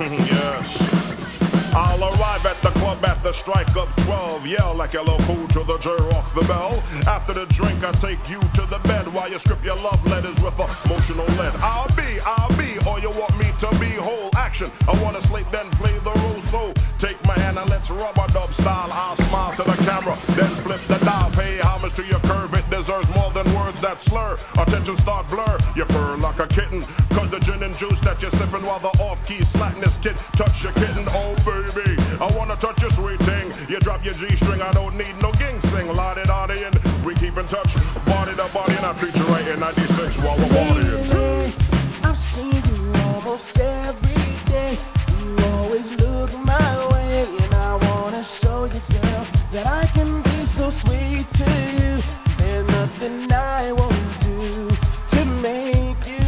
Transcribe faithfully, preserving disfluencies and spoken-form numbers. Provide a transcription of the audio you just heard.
Yes. I'll arrive at the club at the strike of twelve. Yell like a little cool to the J rock the bell. After the drink, I take you to the bed while you script your love letters with emotional lead. I'll be, I'll be, or you want me to be whole action. I wanna sleep, then play the role. So take my hand and let's rub a dub style. I'll smile to the camera, then flip the dial. Pay homage to your curve, it deserves more than words that slur. Attention start blur, you purr like a kitten. Cause the gin and juice that you're sipping while the off-key slatin' this kid touch your kitten. Oh baby, I wanna touch your sweet thing. You drop your G-string, I don't need no ging sing. La-di-da-di, and we keep in touch. Body to body, and I treat you right in ninety-six while we're partying.